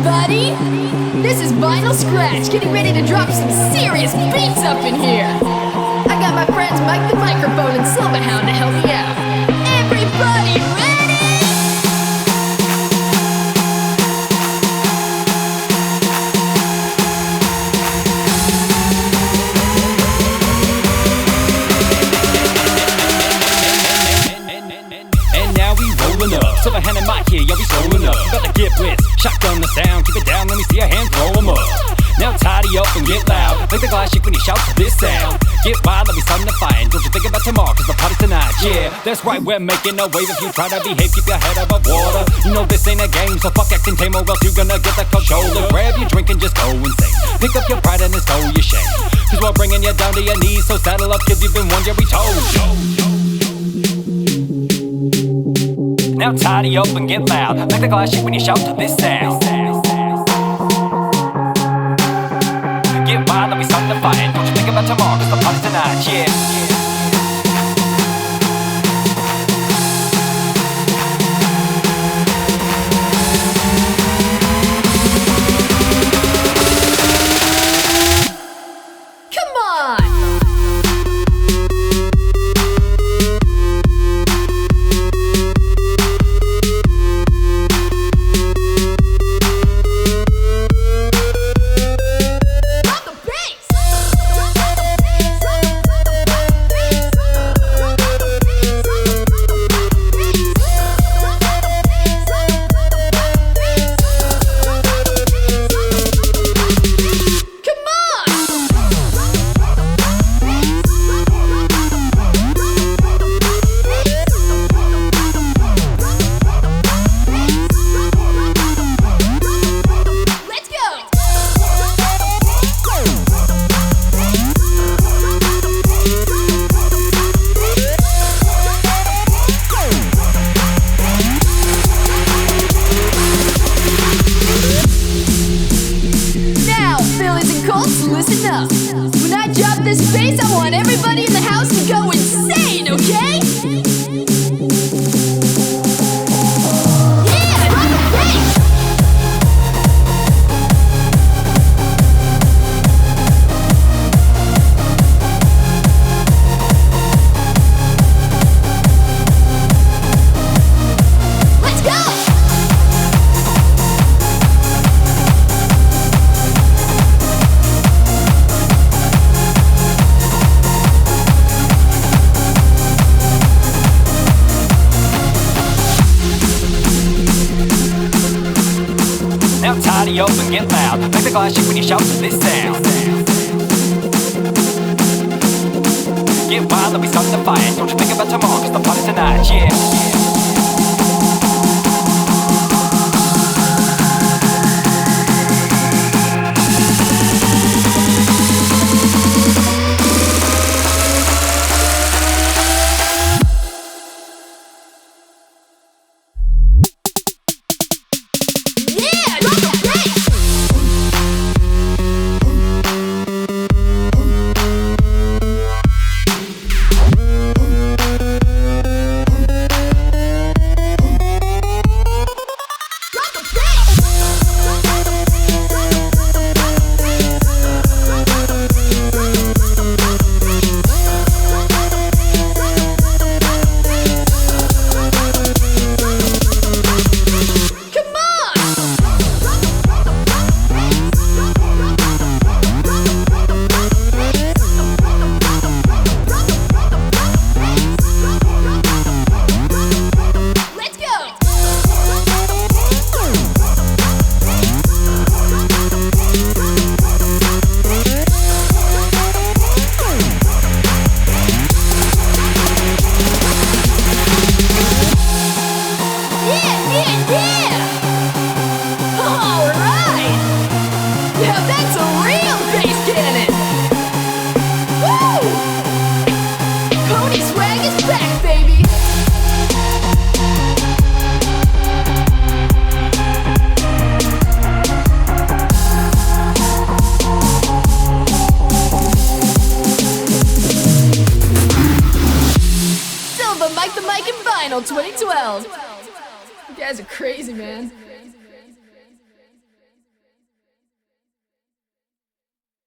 everybody! This is Vinyl Scratch, getting ready to drop some serious beats up in here! I got my friends Mike the Microphone and Silverhound to help me out. Everybody ready? And now we rolling up. Silverhand and Mike here, yo, we rolling up. You better get with, shotgun the sound, keep it down, let me see a hand throw 'em up. Now tidy up and get loud, make the glass shake when you shout to this sound. Get wild, let me start to fight. Don't you think about tomorrow, cause the party's tonight. Yeah, that's right, we're making a wave. If you try to behave, keep your head above water. You know this ain't a game, so fuck acting tame or else you gonna get the controller. Grab your drink and just go insane. Pick up your pride and it's go your shame. Cause we're bringing you down to your knees, so saddle up cause you've been one, yeah, we told you. Now tidy up and get loud, make the glass shake when you shout to this sound. Get wild, let me start the fight. Don't you think about tomorrow, cause the party's tonight, yeah. Listen up. When I drop this bass, I want everybody in the house to go insane, okay? Yeah, drop the bass! Let's go! Now tidy up and get loud, make the glass shake when you shout to this sound. Get wild, let me start the fight. Don't you think about tomorrow, cause the party's tonight, yeah. Mike the Mike and Vinyl 2012. You guys are crazy, man.